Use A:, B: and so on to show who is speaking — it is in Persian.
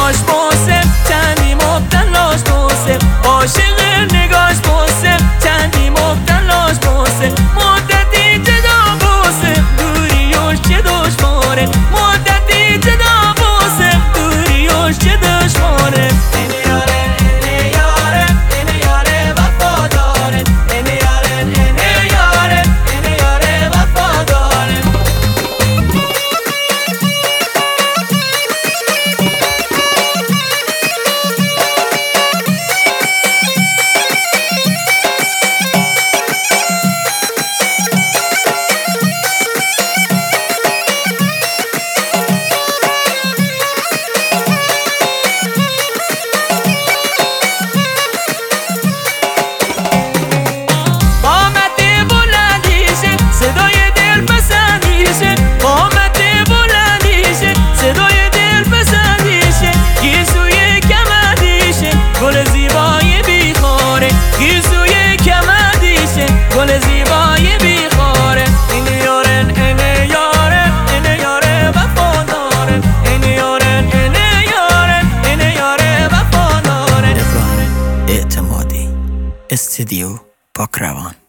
A: نگاش باسه چندی مبتلاش باسه عاشق نگاش باسه چندی مبتلاش باسه مدتی جدا باسه دوریوش چه دشواره مدتی جدا باسه دوریوش چه دشواره اینه یاره اینه یاره اینه یاره وفاداره اینه یاره اینه یاره اینه یاره وفاداره
B: استودیو پاکروان.